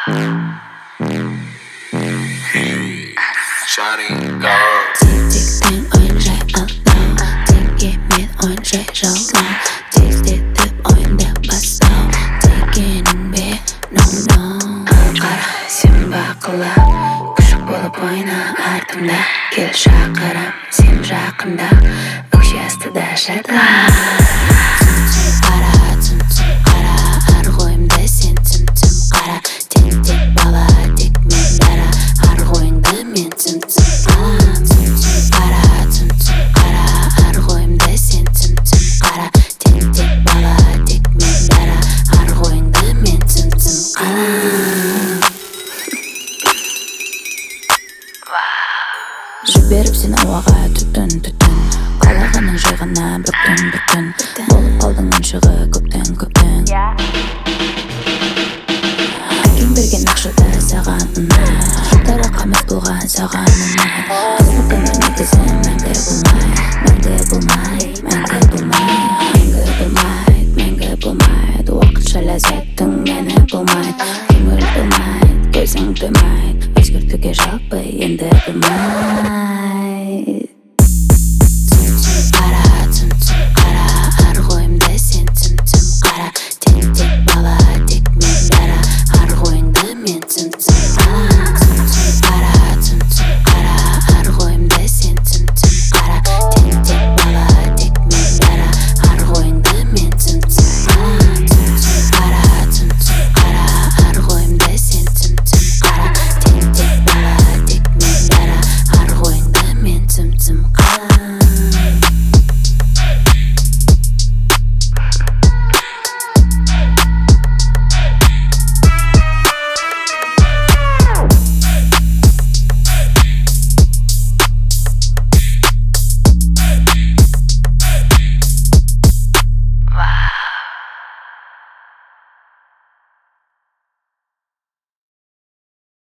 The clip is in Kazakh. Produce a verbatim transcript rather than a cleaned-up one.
Shawty, go. Тик-тиктен ойын жай алдау, текемен ойын жай жалғау, тездетіп ойынды бастау, дегенің бе, no-no. Қара, сен бақыла, күшік болып ойна артымда, кел шақырам, сен жақында, өкше астыда жата. Түн-түн қара, түн-түн қара, арғы ойымды сен түн-түн қара, тентек бала, тек мен дара, арғы ойыңды мен түн-түн алам. Түн-түн қара, түн-түн қара, арғы ойымды сен түн-түн қара, тентек бала, тек мен дара, арғы ойыңды мен түн-түн алам. Жіберіп сен ауаға түтін-түтін, қалағаның жайғана бүктін-бүктін, болып қалдың ұншығы көптен-көптен. Әкем берген ақшада саған ұнай, тарақамыз болған саған ұнай, асылдың негізі мәңгі болмай, мәңгі болмай, мәңгі